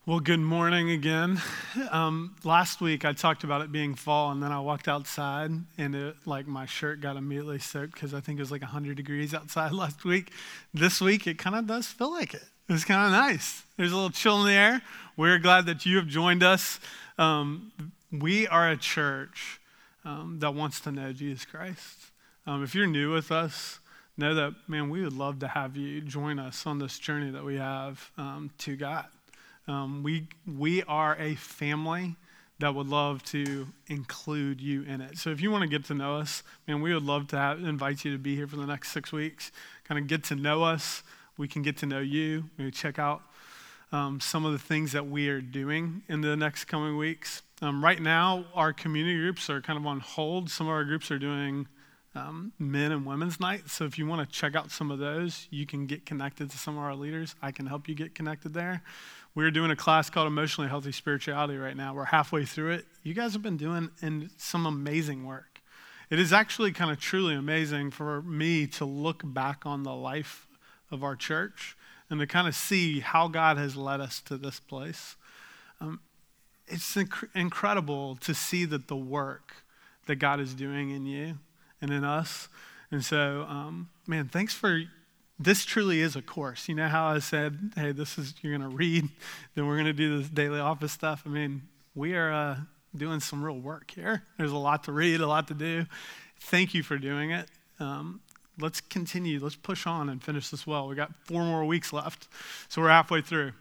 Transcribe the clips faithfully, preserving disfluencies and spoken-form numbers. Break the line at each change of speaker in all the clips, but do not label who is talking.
Well, good morning again. Um, last week I talked about it being fall, and then I walked outside, and it, like my shirt got immediately soaked because I think it was like one hundred degrees outside last week. This week it kind of does feel like it. It's kind of nice. There's a little chill in the air. We're glad that you have joined us. Um, we are a church um, that wants to know Jesus Christ. Um, if you're new with us, know that, man, we would love to have you join us on this journey that we have um, to God. Um, we we are a family that would love to include you in it. So if you want to get to know us, man, we would love to have, invite you to be here for the next six weeks. Kind of get to know us. We can get to know you. Maybe check out um, some of the things that we are doing in the next coming weeks. Um, right now, our community groups are kind of on hold. Some of our groups are doing um, men and women's nights. So if you want to check out some of those, you can get connected to some of our leaders. I can help you get connected there. We're doing a class called Emotionally Healthy Spirituality right now. We're halfway through it. You guys have been doing in some amazing work. It is actually kind of truly amazing for me to look back on the life of our church and to kind of see how God has led us to this place. Um, it's inc- incredible to see that the work that God is doing in you and in us. And so, um, man, thanks for... This truly is a course. You know how I said, hey, this is, you're going to read, then we're going to do this daily office stuff. I mean, we are uh, doing some real work here. There's a lot to read, a lot to do. Thank you for doing it. Um, let's continue. Let's push on and finish this well. We got four more weeks left, so we're halfway through.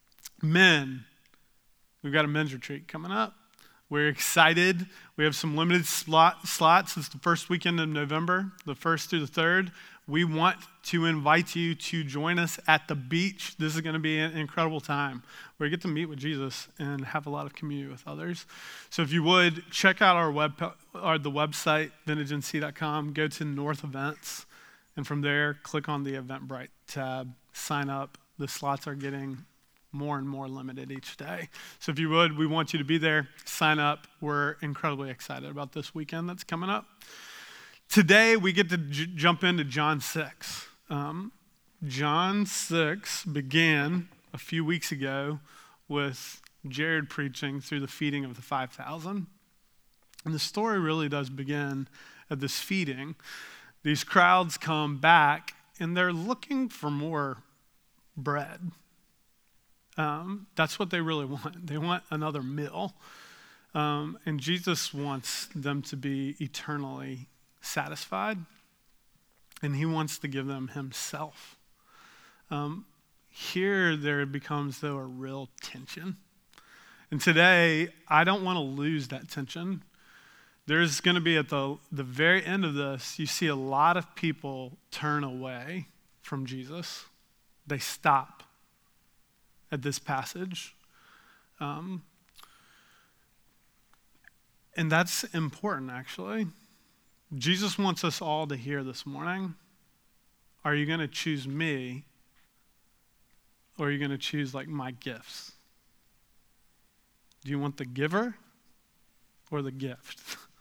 Men, we've got a men's retreat coming up. We're excited. We have some limited slot, slots. It's the first weekend of November, the first through the third. We want to invite you to join us at the beach. This is going to be an incredible time where you get to meet with Jesus and have a lot of community with others. So if you would, check out our web, or the website, vintage n c dot com, go to North Events, and from there, click on the Eventbrite tab, sign up. The slots are getting more and more limited each day. So if you would, we want you to be there, sign up. We're incredibly excited about this weekend that's coming up. Today, we get to j- jump into John six. Um, John six began a few weeks ago with Jared preaching through the feeding of the five thousand. And the story really does begin at this feeding. These crowds come back, and they're looking for more bread. Um, that's what they really want. They want another meal. Um, and Jesus wants them to be eternally satisfied, and he wants to give them himself. Um, here there becomes, though, a real tension. And today, I don't want to lose that tension. There's going to be at the, the very end of this, you see a lot of people turn away from Jesus. They stop at this passage. Um, and that's important, actually. Jesus wants us all to hear this morning. Are you going to choose me, or are you going to choose like my gifts? Do you want the giver or the gift?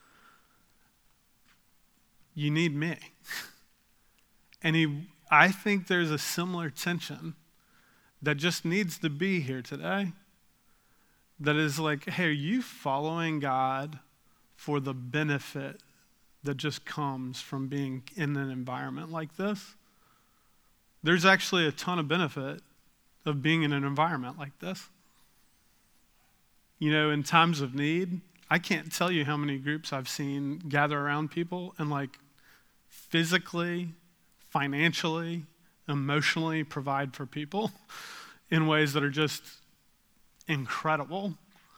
You need me. And he, I think there's a similar tension that just needs to be here today. That is like, hey, are you following God for the benefit that just comes from being in an environment like this? There's actually a ton of benefit of being in an environment like this. You know, in times of need, I can't tell you how many groups I've seen gather around people and like physically, financially, emotionally provide for people in ways that are just incredible.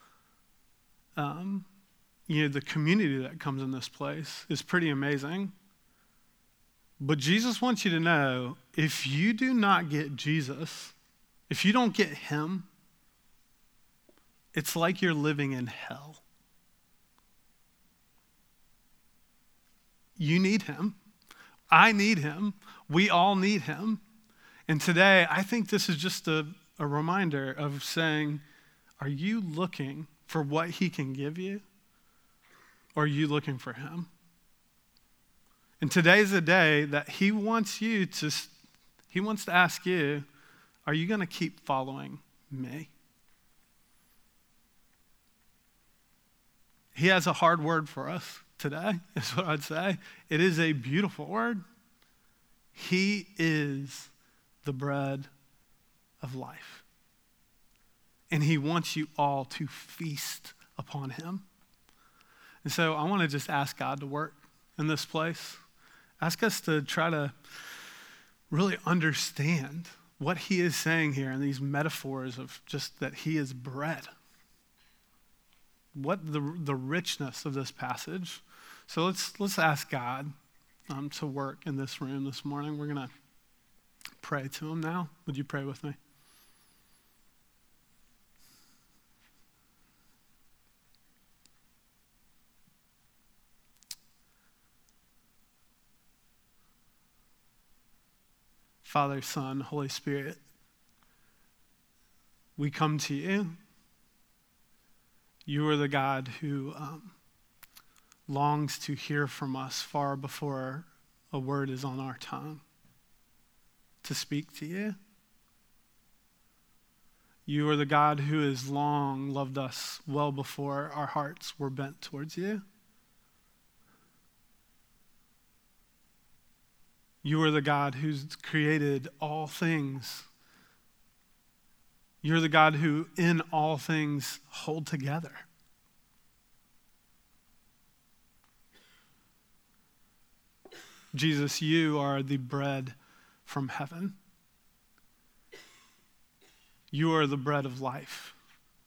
Um, You know, the community that comes in this place is pretty amazing. But Jesus wants you to know, if you do not get Jesus, if you don't get him, it's like you're living in hell. You need him. I need him. We all need him. And today, I think this is just a, a reminder of saying, are you looking for what he can give you? Or are you looking for him? And today's a day that he wants you to, he wants to ask you, are you going to keep following me? he has a hard word for us today, is what I'd say. It is a beautiful word. He is the bread of life. And he wants you all to feast upon him. And so I want to just ask God to work in this place. Ask us to try to really understand what he is saying here in these metaphors of just that he is bread. What the the richness of this passage. So let's let's ask God um, to work in this room this morning. We're going to pray to him now. Would you pray with me? Father, Son, Holy Spirit, we come to you. You are the God who um, longs to hear from us far before a word is on our tongue, to speak to you. You are the God who has long loved us well before our hearts were bent towards you. You are the God who's created all things. You're the God who in all things hold together. Jesus, you are the bread from heaven. You are the bread of life.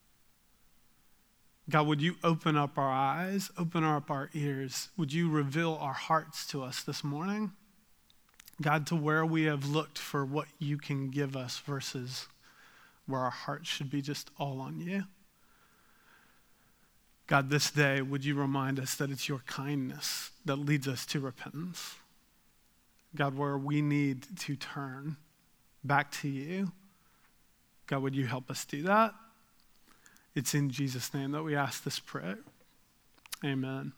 God, would you open up our eyes, open up our ears? Would you reveal our hearts to us this morning? God, to where we have looked for what you can give us versus where our hearts should be just all on you. God, this day, would you remind us that it's your kindness that leads us to repentance? God, where we need to turn back to you, God, would you help us do that? It's in Jesus' name that we ask this prayer. Amen.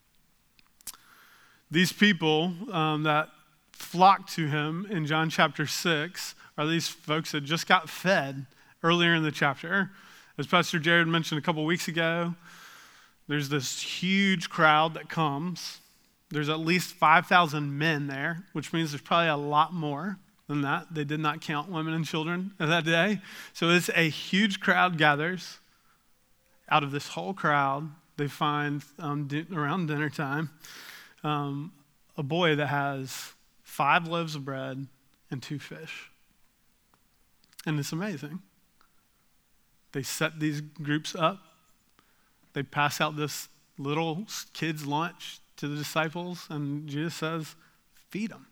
These people um, that flocked to him in John chapter six are these folks that just got fed earlier in the chapter. As Pastor Jared mentioned a couple weeks ago, there's this huge crowd that comes. There's at least five thousand men there, which means there's probably a lot more than that. They did not count women and children that day. So it's a huge crowd gathers. Out of this whole crowd, they find um, di- around dinner time um, a boy that has five loaves of bread and two fish. And it's amazing. They set these groups up. They pass out this little kid's lunch to the disciples, and Jesus says, feed them.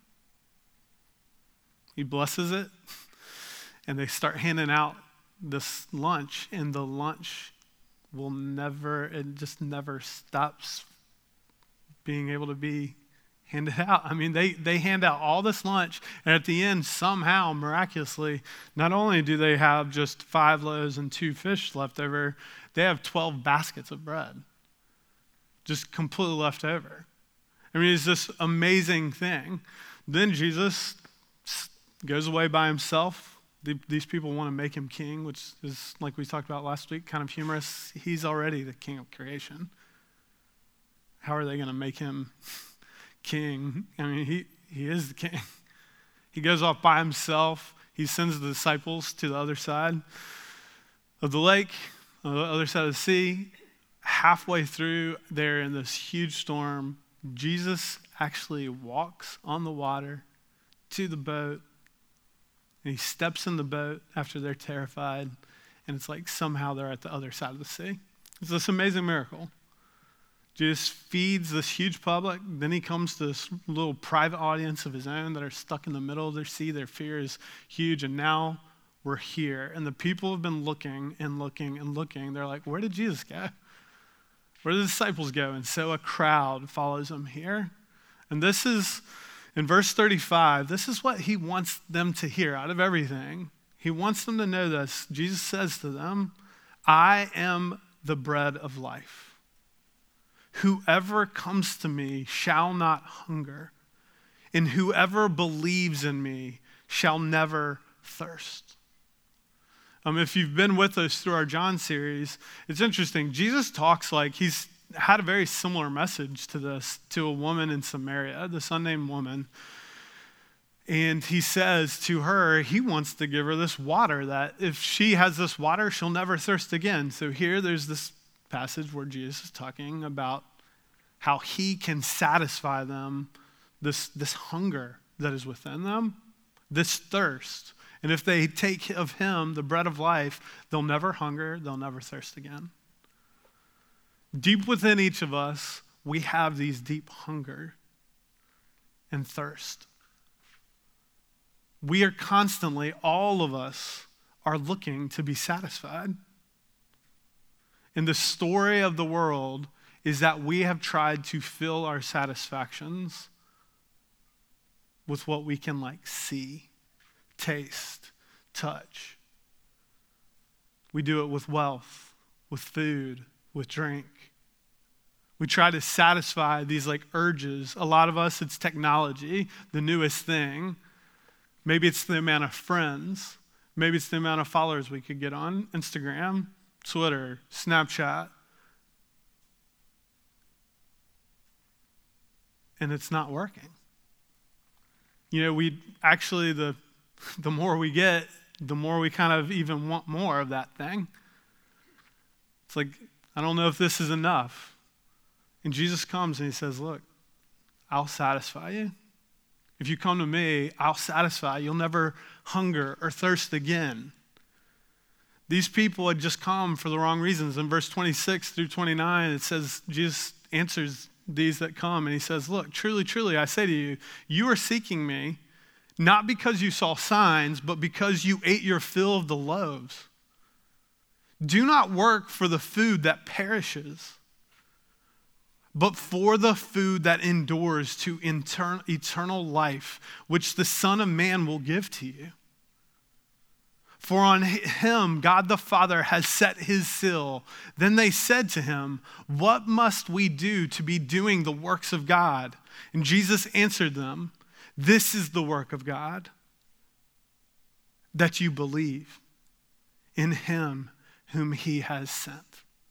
He blesses it, and they start handing out this lunch, and the lunch will never, it just never stops being able to be handed out. I mean, they, they hand out all this lunch, and at the end, somehow, miraculously, not only do they have just five loaves and two fish left over, they have twelve baskets of bread, just completely left over. I mean, it's this amazing thing. Then Jesus goes away by himself. These people want to make him king, which is, like we talked about last week, kind of humorous. He's already the king of creation. How are they going to make him king? I mean, he, he is the king. He goes off by himself. He sends the disciples to the other side of the lake, on the other side of the sea. Halfway through, they're in this huge storm. Jesus actually walks on the water to the boat. And he steps in the boat after they're terrified. And it's like somehow they're at the other side of the sea. It's this amazing miracle. Jesus feeds this huge public. Then he comes to this little private audience of his own that are stuck in the middle of their sea. Their fear is huge. And now we're here. And the people have been looking and looking and looking. They're like, where did Jesus go? Where did the disciples go? And so a crowd follows him here. And this is, in verse thirty-five, this is what he wants them to hear out of everything. He wants them to know this. Jesus says to them, I am the bread of life. Whoever comes to me shall not hunger, and whoever believes in me shall never thirst. Um, if you've been with us through our John series, it's interesting. Jesus talks like he's had a very similar message to this to a woman in Samaria, this unnamed woman. And he says to her, he wants to give her this water that if she has this water, she'll never thirst again. So here there's this passage where Jesus is talking about how he can satisfy them, this, this hunger that is within them, this thirst. And if they take of him, the bread of life, they'll never hunger, they'll never thirst again. Deep within each of us, we have these deep hunger and thirst. We are constantly, all of us, are looking to be satisfied. And the story of the world is that we have tried to fill our satisfactions with what we can like see, taste, touch. We do it with wealth, with food, with drink. We try to satisfy these like urges. A lot of us, it's technology, the newest thing. Maybe it's the amount of friends. Maybe it's the amount of followers we could get on Instagram, Twitter, Snapchat. And it's not working. You know, we actually, the, the more we get, the more we kind of even want more of that thing. It's like, I don't know if this is enough. And Jesus comes and he says, look, I'll satisfy you. If you come to me, I'll satisfy. You'll never hunger or thirst again. These people had just come for the wrong reasons. In verse twenty-six through twenty-nine, it says, Jesus answers these that come, and he says, look, truly, truly, I say to you, you are seeking me, not because you saw signs, but because you ate your fill of the loaves. Do not work for the food that perishes, but for the food that endures to etern- eternal life, which the Son of Man will give to you. For on him God the Father has set his seal. Then they said to him, what must we do to be doing the works of God? And Jesus answered them, this is the work of God, that you believe in him whom he has sent.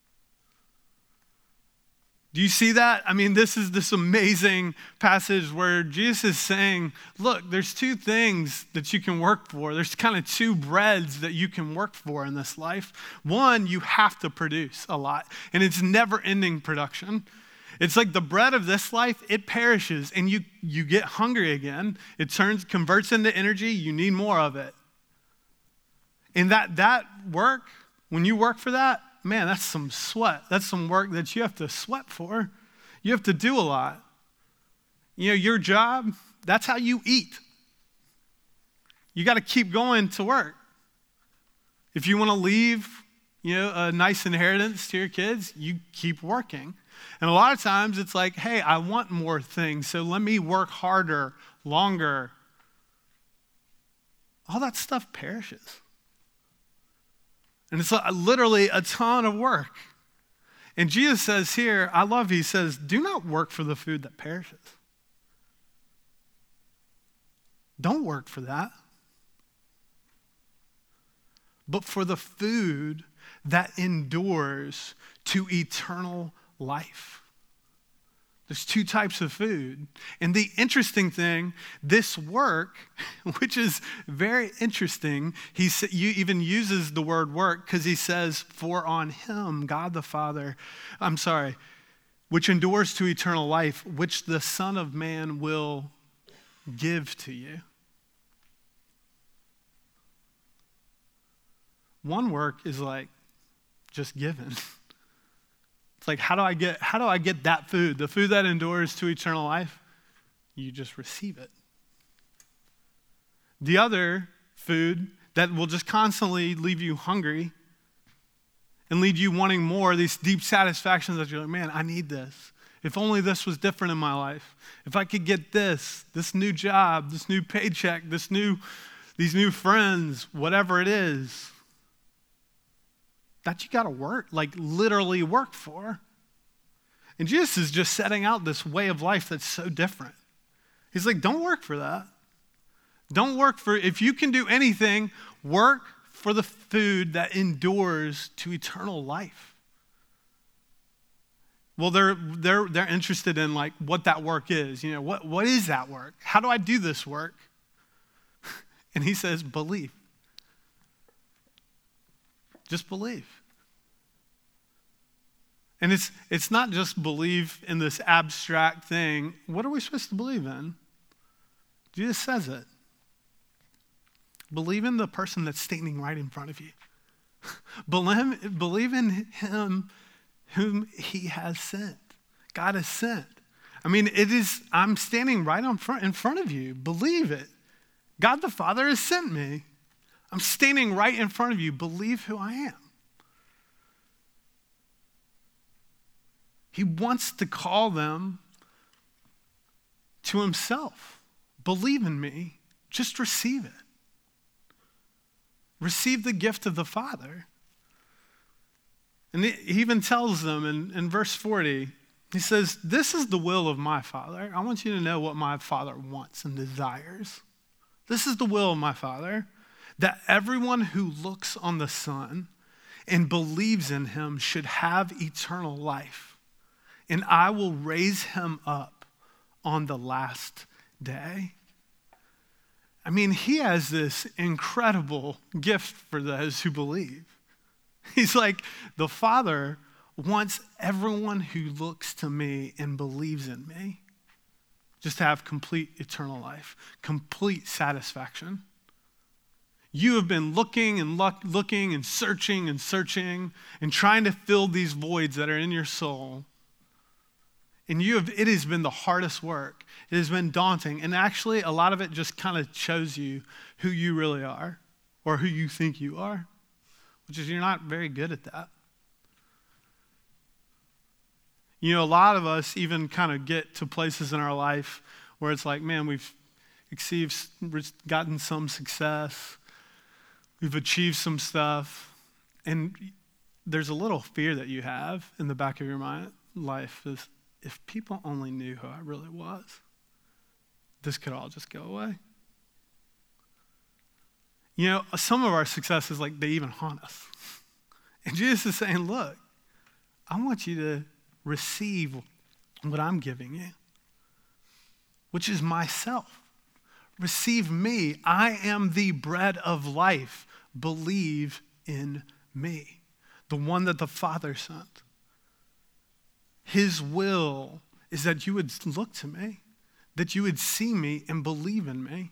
Do you see that? I mean, this is this amazing passage where Jesus is saying, look, there's two things that you can work for. There's kind of two breads that you can work for in this life. One, you have to produce a lot, and it's never-ending production. It's like the bread of this life, it perishes, and you, you get hungry again. It turns, converts into energy. You need more of it. And that that work, when you work for that, man, that's some sweat. That's some work that you have to sweat for. You have to do a lot. You know, your job, that's how you eat. You got to keep going to work. If you want to leave, you know, a nice inheritance to your kids, you keep working. And a lot of times it's like, hey, I want more things, so let me work harder, longer. All that stuff perishes. And it's literally a ton of work. And Jesus says here, I love, he says, do not work for the food that perishes. Don't work for that. But for the food that endures to eternal life. There's two types of food. And the interesting thing, this work, which is very interesting, he even uses the word work because he says, for on him, God the Father, I'm sorry, which endures to eternal life, which the Son of Man will give to you. One work is like just given. It's like, how do I get how do I get that food? The food that endures to eternal life? You just receive it. The other food that will just constantly leave you hungry and lead you wanting more, these deep satisfactions that you're like, man, I need this. If only this was different in my life. If I could get this, this new job, this new paycheck, this new, these new friends, whatever it is, that you got to work, like literally work for. And Jesus is just setting out this way of life that's so different. He's like, don't work for that. Don't work for, if you can do anything, work for the food that endures to eternal life. Well, they're they're they're interested in like what that work is. You know, what what is that work? How do I do this work? And he says, believe. Just believe. And it's it's not just believe in this abstract thing. What are we supposed to believe in? Jesus says it. Believe in the person that's standing right in front of you. Believe, believe in him whom he has sent. God has sent. I mean, it is, I'm standing right on front, in front of you. Believe it. God the Father has sent me. I'm standing right in front of you. Believe who I am. He wants to call them to himself. Believe in me. Just receive it. Receive the gift of the Father. And he even tells them in, in verse forty, he says, this is the will of my Father. I want you to know what my Father wants and desires. This is the will of my Father, that everyone who looks on the Son and believes in him should have eternal life. And I will raise him up on the last day. I mean, he has this incredible gift for those who believe. He's like, the Father wants everyone who looks to me and believes in me just to have complete eternal life, complete satisfaction. You have been looking and look, looking and searching and searching and trying to fill these voids that are in your soul. And you have, it has been the hardest work. It has been daunting. And actually, a lot of it just kind of shows you who you really are or who you think you are, which is you're not very good at that. You know, a lot of us even kind of get to places in our life where it's like, man, we've achieved, gotten some success. We've achieved some stuff. And there's a little fear that you have in the back of your mind, life is, if people only knew who I really was, this could all just go away. You know, some of our successes, like, they even haunt us. And Jesus is saying, look, I want you to receive what I'm giving you, which is myself. Receive me. I am the bread of life. Believe in me, the one that the Father sent. His will is that you would look to me, that you would see me and believe in me.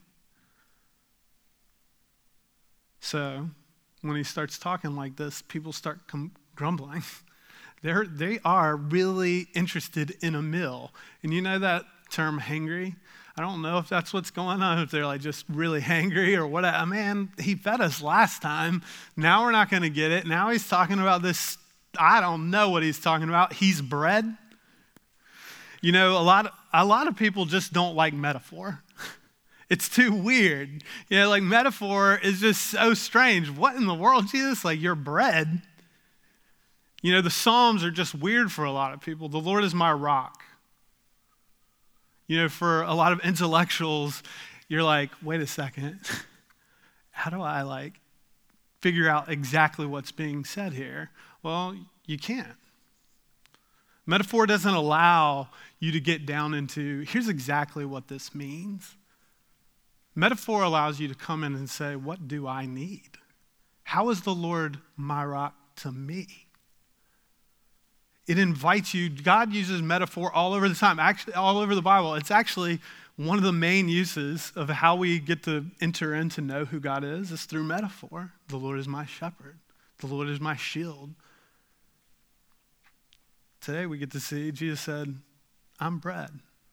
So when he starts talking like this, people start com- grumbling. They're, they are really interested in a meal. And you know that term, hangry? I don't know if that's what's going on, if they're like just really hangry or what. Man, he fed us last time. Now we're not going to get it. Now he's talking about this. I don't know what he's talking about. He's bread. You know, a lot of, a lot of people just don't like metaphor. It's too weird. You know, like metaphor is just so strange. What in the world, Jesus? Like you're bread. You know, the Psalms are just weird for a lot of people. The Lord is my rock. You know, for a lot of intellectuals, you're like, wait a second. How do I like figure out exactly what's being said here? Well, you can't. Metaphor doesn't allow you to get down into, here's exactly what this means. Metaphor allows you to come in and say, what do I need? How is the Lord my rock to me? It invites you. God uses metaphor all over the time, actually all over the Bible. It's actually one of the main uses of how we get to enter in to know who God is, is through metaphor. The Lord is my shepherd. The Lord is my shield. Today we get to see, Jesus said, I'm bread.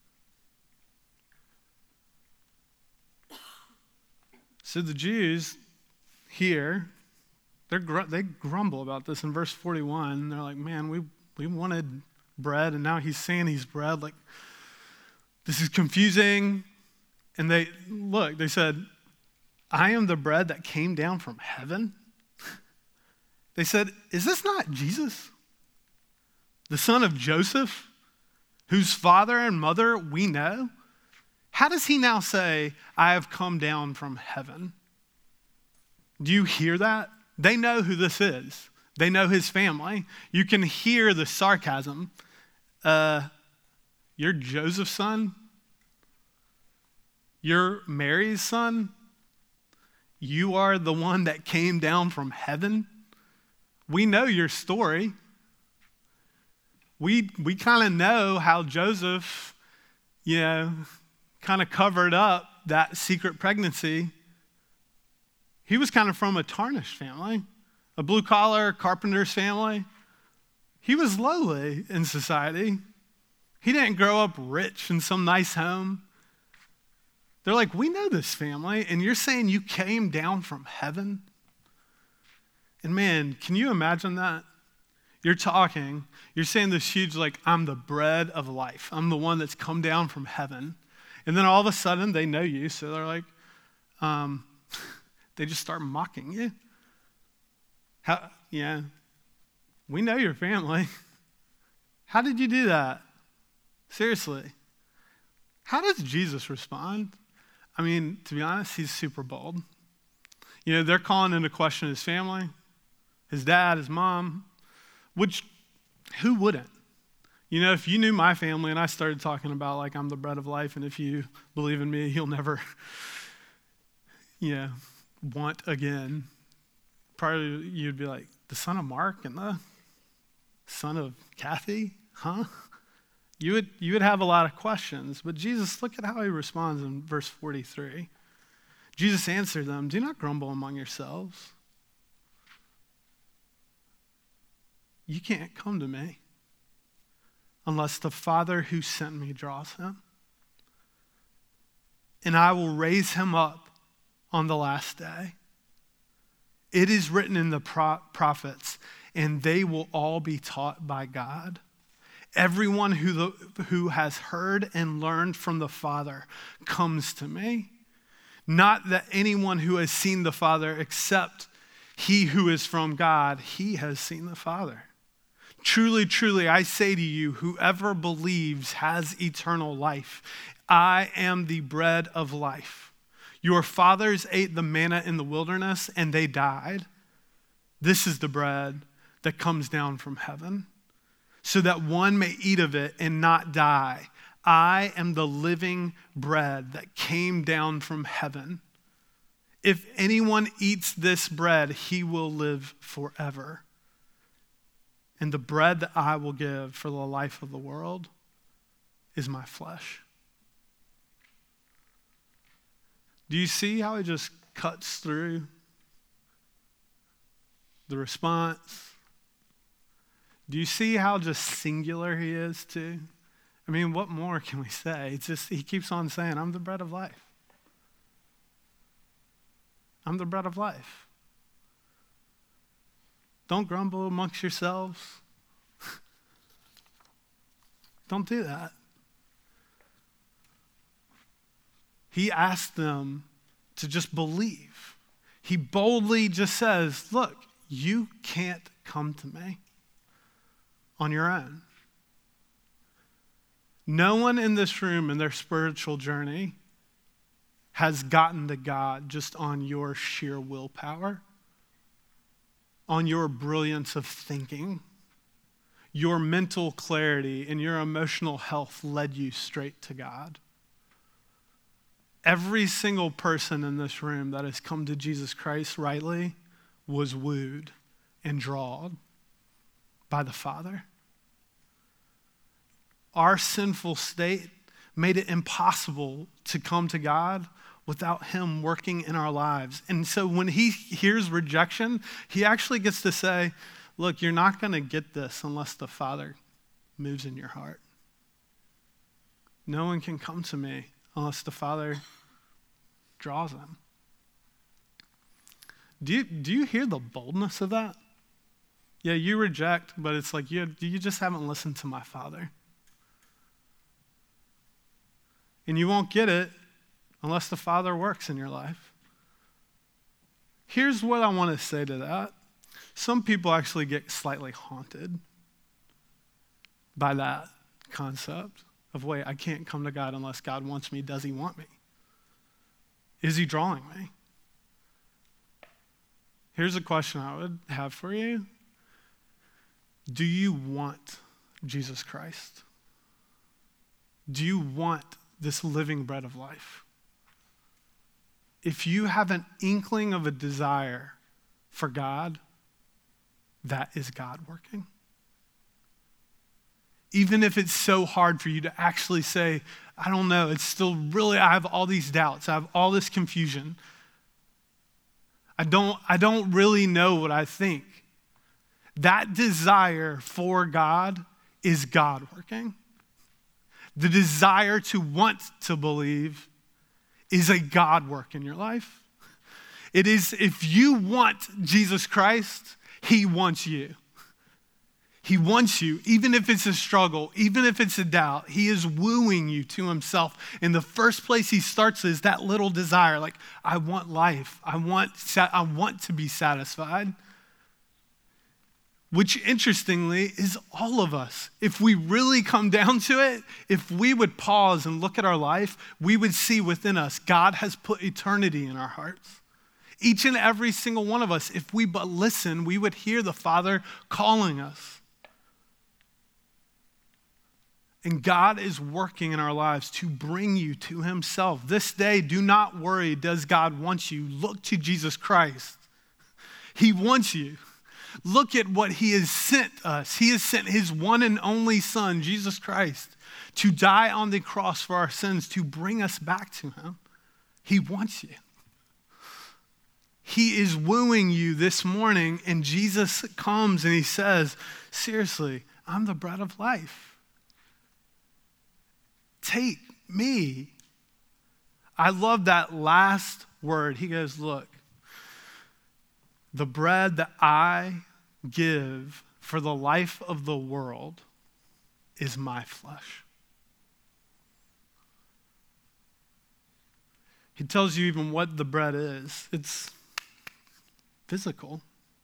So the Jews here, they're gr- they grumble about this in verse forty-one. They're like, man, we we wanted bread, and now he's saying he's bread. Like, this is confusing. And they, look, they said, I am the bread that came down from heaven. They said, is this not Jesus, the son of Joseph, whose father and mother we know? How does he now say, I have come down from heaven? Do you hear that? They know who this is. They know his family. You can hear the sarcasm. uh, you're Joseph's son? You're Mary's son? You are the one that came down from heaven? We know your story. We we kind of know how Joseph, you know, kind of covered up that secret pregnancy. He was kind of from a tarnished family, a blue-collar carpenter's family. He was lowly in society. He didn't grow up rich in some nice home. They're like, we know this family, and you're saying you came down from heaven? And man, can you imagine that? You're talking, you're saying this huge, like, I'm the bread of life. I'm the one that's come down from heaven. And then all of a sudden, they know you, so they're like, um, they just start mocking you. How, yeah, we know your family. How did you do that? Seriously. How does Jesus respond? I mean, to be honest, he's super bold. You know, they're calling into question his family, his dad, his mom, which, who wouldn't? You know, if you knew my family and I started talking about, like, I'm the bread of life, and if you believe in me, you'll never, you know, want again. Probably you'd be like, the son of Mark and the son of Kathy? Huh? You would, you would have a lot of questions, but Jesus, look at how he responds in verse forty-three. Jesus answered them, do not grumble among yourselves. You can't come to me unless the Father who sent me draws him. And I will raise him up on the last day. It is written in the pro- prophets, and they will all be taught by God. Everyone who, the, who has heard and learned from the Father comes to me. Not that anyone who has seen the Father except he who is from God, he has seen the Father. Truly, truly, I say to you, whoever believes has eternal life. I am the bread of life. Your fathers ate the manna in the wilderness and they died. This is the bread that comes down from heaven, so that one may eat of it and not die. I am the living bread that came down from heaven. If anyone eats this bread, he will live forever. And the bread that I will give for the life of the world is my flesh. Do you see how it just cuts through the response? Do you see how just singular he is too? I mean, what more can we say? It's just, he keeps on saying, I'm the bread of life. I'm the bread of life. Don't grumble amongst yourselves. Don't do that. He asked them to just believe. He boldly just says, look, you can't come to me on your own. No one in this room in their spiritual journey has gotten to God just on your sheer willpower, on your brilliance of thinking. Your mental clarity and your emotional health led you straight to God. Every single person in this room that has come to Jesus Christ rightly was wooed and drawn by the Father. Our sinful state made it impossible to come to God without him working in our lives. And so when he hears rejection, he actually gets to say, look, you're not going to get this unless the Father moves in your heart. No one can come to me unless the Father draws them. Do you, do you hear the boldness of that? Yeah, you reject, but it's like you, you just haven't listened to my Father. And you won't get it unless the Father works in your life. Here's what I want to say to that. Some people actually get slightly haunted by that concept of, wait, I can't come to God unless God wants me. Does he want me? Is he drawing me? Here's a question I would have for you. Do you want Jesus Christ? Do you want this living bread of life? If you have an inkling of a desire for God, that is God working. Even if it's so hard for you to actually say, I don't know, it's still really, I have all these doubts, I have all this confusion. I don't, I don't really know what I think. That desire for God is God working. The desire to want to believe is a God work in your life. It is, if you want Jesus Christ, he wants you. He wants you, even if it's a struggle, even if it's a doubt, he is wooing you to himself. And the first place he starts is that little desire, like, I want life. I want, I want to be satisfied. Which, interestingly, is all of us. If we really come down to it, if we would pause and look at our life, we would see within us, God has put eternity in our hearts. Each and every single one of us, if we but listen, we would hear the Father calling us. And God is working in our lives to bring you to himself. This day, do not worry, does God want you? Look to Jesus Christ. He wants you. Look at what he has sent us. He has sent his one and only Son, Jesus Christ, to die on the cross for our sins, to bring us back to him. He wants you. He is wooing you this morning, and Jesus comes and he says, seriously, I'm the bread of life. Take me. I love that last word. He goes, look, the bread that I give for the life of the world is my flesh. He tells you even what the bread is. It's physical.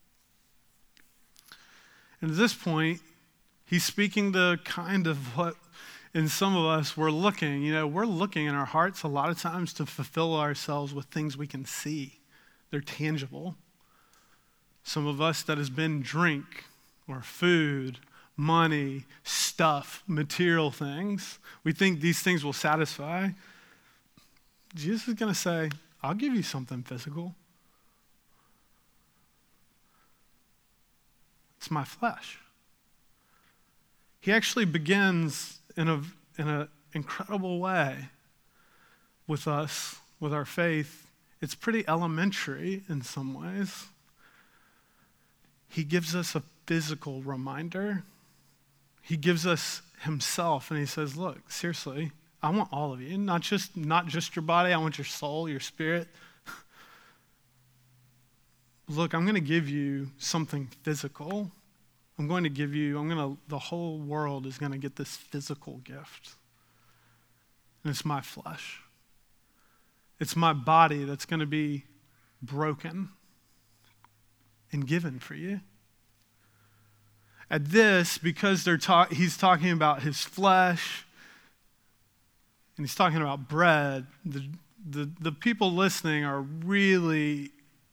And at this point, he's speaking to kind of what in some of us we're looking, you know, we're looking in our hearts a lot of times to fulfill ourselves with things we can see. They're tangible. Some of us, that has been drink or food, money, stuff, material things. We think these things will satisfy. Jesus is going to say, I'll give you something physical. It's my flesh. He actually begins in a in an incredible way with us, with our faith. It's pretty elementary in some ways. He gives us a physical reminder. He gives us himself, and he says, look, seriously, I want all of you, not just, not just your body. I want your soul, your spirit. Look, I'm going to give you something physical. I'm going to give you, I'm going to, the whole world is going to get this physical gift. And it's my flesh. It's my body that's going to be broken and given for you. At this, because they're talk, he's talking about his flesh, and he's talking about bread, the, the, the people listening are really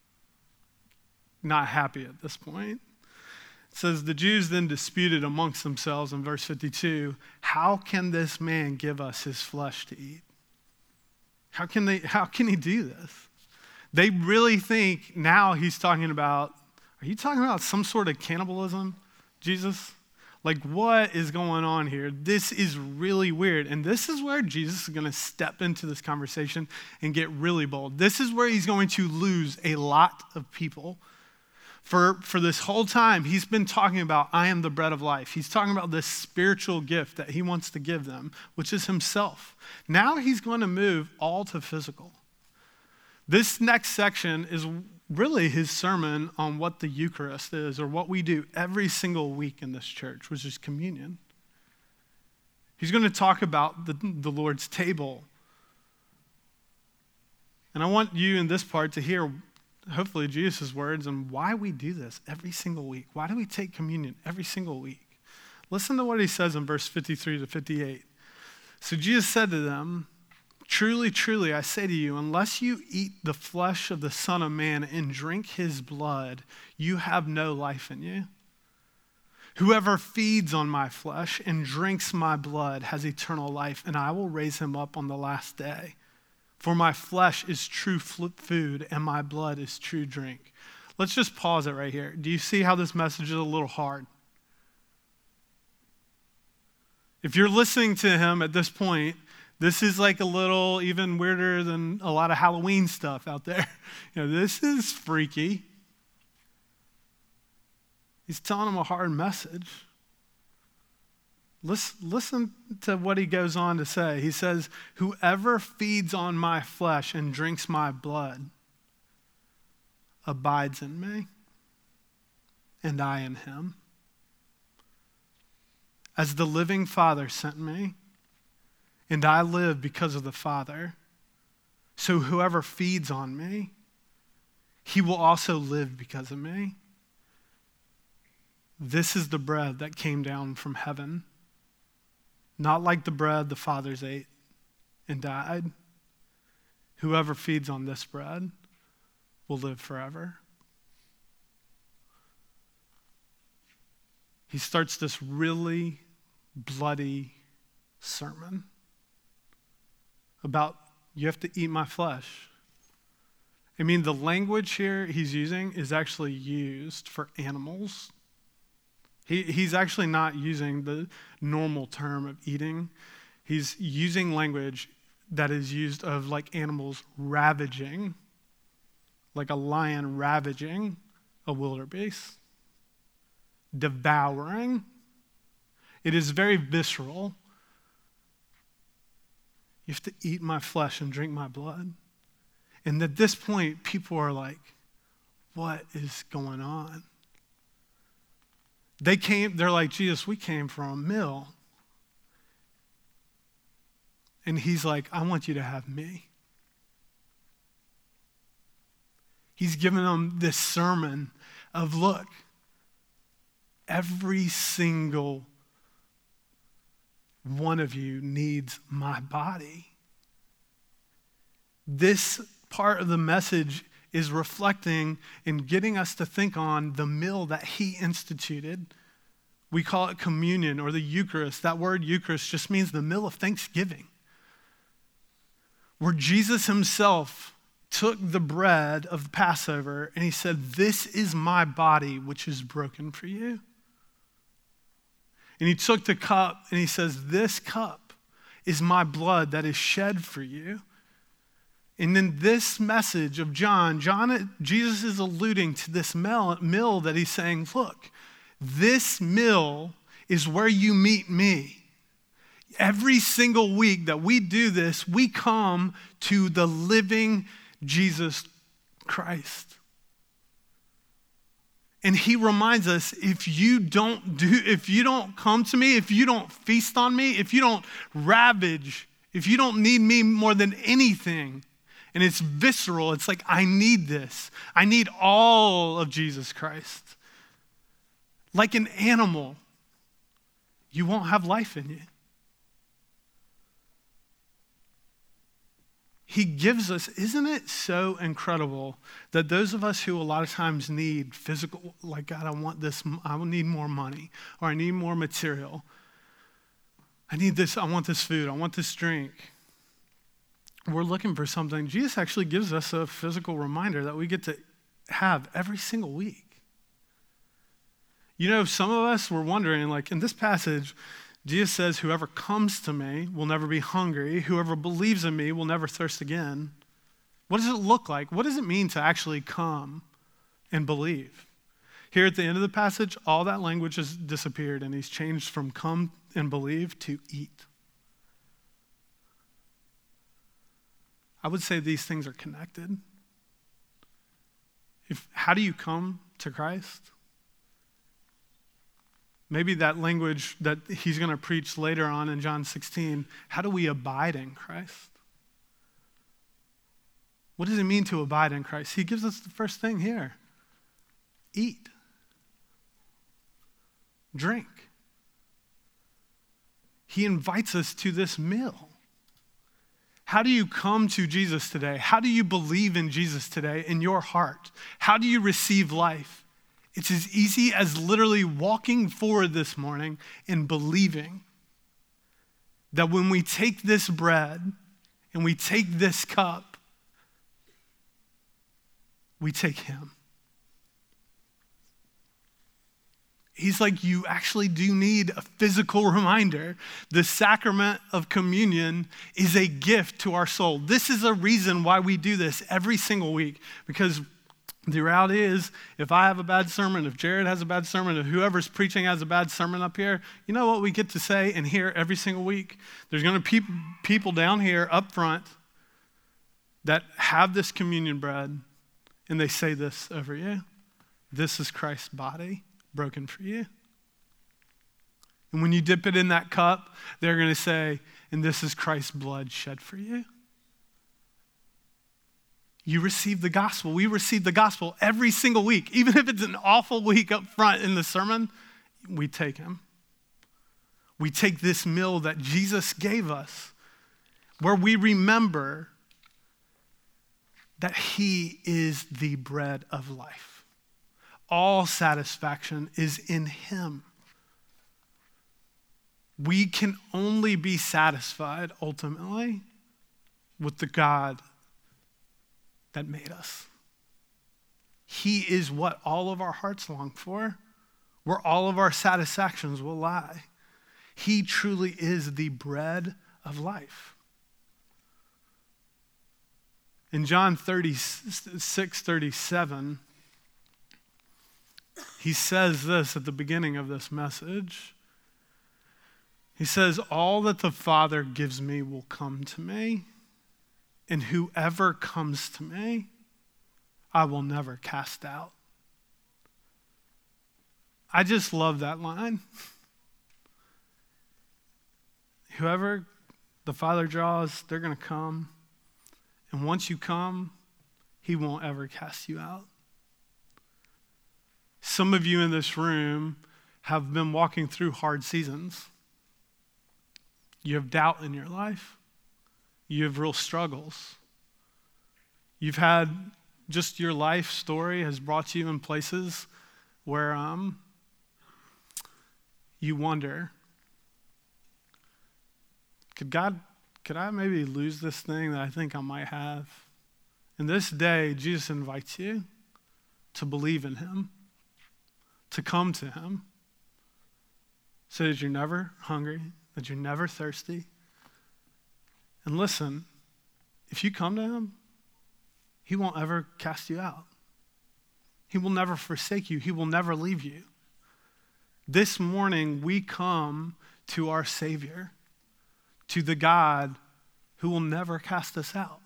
not happy at this point. It says, the Jews then disputed amongst themselves in verse fifty-two, how can this man give us his flesh to eat? How can they, how can he do this? They really think now he's talking about, are you talking about some sort of cannibalism, Jesus? Like, what is going on here? This is really weird. And this is where Jesus is going to step into this conversation and get really bold. This is where he's going to lose a lot of people. For, for this whole time, he's been talking about, I am the bread of life. He's talking about this spiritual gift that he wants to give them, which is himself. Now he's going to move all to physical. This next section is really his sermon on what the Eucharist is, or what we do every single week in this church, which is communion. He's going to talk about the, the Lord's table. And I want you in this part to hear hopefully Jesus' words and why we do this every single week. Why do we take communion every single week? Listen to what he says in verse fifty-three to fifty-eight. So Jesus said to them, truly, truly, I say to you, unless you eat the flesh of the Son of Man and drink his blood, you have no life in you. Whoever feeds on my flesh and drinks my blood has eternal life, and I will raise him up on the last day. For my flesh is true food, and my blood is true drink. Let's just pause it right here. Do you see how this message is a little hard? If you're listening to him at this point, this is like a little even weirder than a lot of Halloween stuff out there. You know, this is freaky. He's telling them a hard message. Listen, listen to what he goes on to say. He says, whoever feeds on my flesh and drinks my blood abides in me, and I in him. As the living Father sent me, and I live because of the Father, so whoever feeds on me, he will also live because of me. This is the bread that came down from heaven, not like the bread the fathers ate and died. Whoever feeds on this bread will live forever. He starts this really bloody sermon about you have to eat my flesh. I mean, the language here he's using is actually used for animals. He, he's actually not using the normal term of eating. He's using language that is used of like animals ravaging, like a lion ravaging a wildebeest, devouring. It is very visceral. You have to eat my flesh and drink my blood. And at this point, people are like, what is going on? They came, they're like, Jesus, we came from a mill. And he's like, I want you to have me. He's giving them this sermon of, look, every single one of you needs my body. This part of the message is reflecting and getting us to think on the meal that he instituted. We call it communion or the Eucharist. That word Eucharist just means the meal of thanksgiving, where Jesus himself took the bread of the Passover and he said, this is my body which is broken for you. And he took the cup and he says, this cup is my blood that is shed for you. And in this message of John, John, Jesus is alluding to this meal that he's saying, look, this meal is where you meet me. Every single week that we do this, we come to the living Jesus Christ. And he reminds us, if you don't do, if you don't come to me, if you don't feast on me, if you don't ravage, if you don't need me more than anything, and it's visceral, it's like, I need this. I need all of Jesus Christ. Like an animal, you won't have life in you. He gives us, isn't it so incredible that those of us who a lot of times need physical, like, God, I want this, I need more money, or I need more material. I need this, I want this food, I want this drink. We're looking for something. Jesus actually gives us a physical reminder that we get to have every single week. You know, some of us were wondering, like, in this passage, Jesus says, whoever comes to me will never be hungry. Whoever believes in me will never thirst again. What does it look like? What does it mean to actually come and believe? Here at the end of the passage, all that language has disappeared, and he's changed from come and believe to eat. I would say these things are connected. If, how do you come to Christ? Maybe that language that he's going to preach later on in John sixteen, how do we abide in Christ? What does it mean to abide in Christ? He gives us the first thing here. Eat. Drink. He invites us to this meal. How do you come to Jesus today? How do you believe in Jesus today in your heart? How do you receive life? It's as easy as literally walking forward this morning and believing that when we take this bread and we take this cup, we take him. He's like, you actually do need a physical reminder. The sacrament of communion is a gift to our soul. This is a reason why we do this every single week, because the reality is, if I have a bad sermon, if Jared has a bad sermon, if whoever's preaching has a bad sermon up here, you know what we get to say and hear every single week? There's going to be people down here up front that have this communion bread, and they say this over you. This is Christ's body broken for you. And when you dip it in that cup, they're going to say, and this is Christ's blood shed for you. You receive the gospel. We receive the gospel every single week. Even if it's an awful week up front in the sermon, we take him. We take this meal that Jesus gave us, where we remember that he is the bread of life. All satisfaction is in him. We can only be satisfied ultimately with the God that made us. He is what all of our hearts long for, where all of our satisfactions will lie. He truly is the bread of life. In John thirty-six, thirty-seven, he says this at the beginning of this message. He says, all that the Father gives me will come to me, and whoever comes to me, I will never cast out. I just love that line. Whoever the Father draws, they're going to come. And once you come, he won't ever cast you out. Some of you in this room have been walking through hard seasons. You have doubt in your life. You have real struggles. You've had just your life story has brought you in places where um, you wonder, could God, could I maybe lose this thing that I think I might have? And this day, Jesus invites you to believe in him, to come to him, so that you're never hungry, that you're never thirsty. And listen, if you come to him, he won't ever cast you out. He will never forsake you. He will never leave you. This morning, we come to our Savior, to the God who will never cast us out.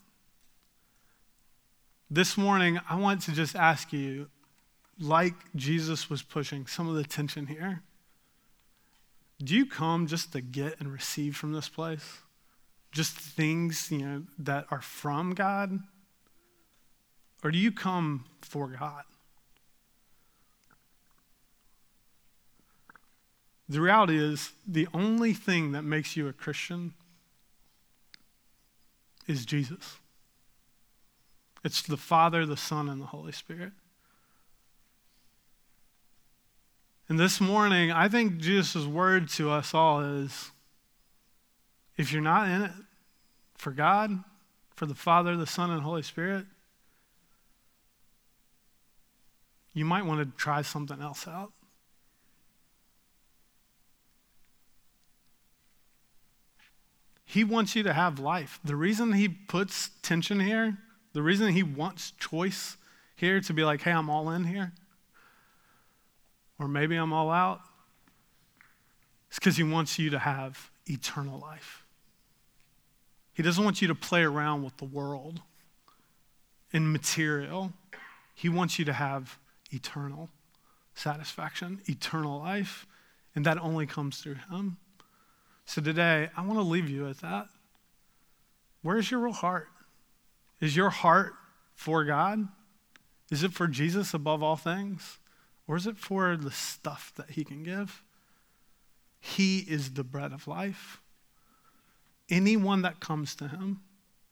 This morning, I want to just ask you, like Jesus was pushing some of the tension here, do you come just to get and receive from this place? Just things, you know, that are from God? Or do you come for God? The reality is, the only thing that makes you a Christian is Jesus. It's the Father, the Son, and the Holy Spirit. And this morning, I think Jesus' word to us all is, if you're not in it for God, for the Father, the Son, and Holy Spirit, you might want to try something else out. He wants you to have life. The reason he puts tension here, the reason he wants choice here to be like, hey, I'm all in here, or maybe I'm all out, it's because he wants you to have eternal life. He doesn't want you to play around with the world and material. He wants you to have eternal satisfaction, eternal life, and that only comes through him. So today, I want to leave you with that. Where's your real heart? Is your heart for God? Is it for Jesus above all things? Or is it for the stuff that he can give? He is the bread of life. Anyone that comes to him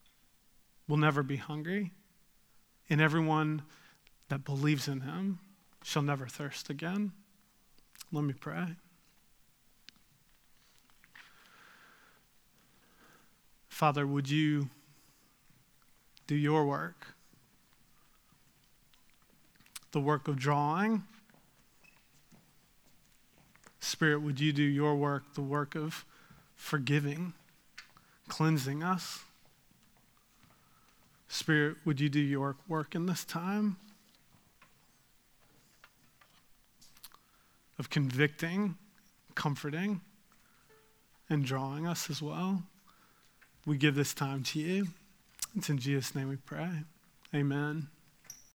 will never be hungry. And everyone that believes in him shall never thirst again. Let me pray. Father, would you do your work, the work of drawing? Spirit, would you do your work, the work of forgiving, cleansing us? Spirit, would you do your work in this time of convicting, comforting, and drawing us as well? We give this time to you. It's in Jesus' name we pray. Amen.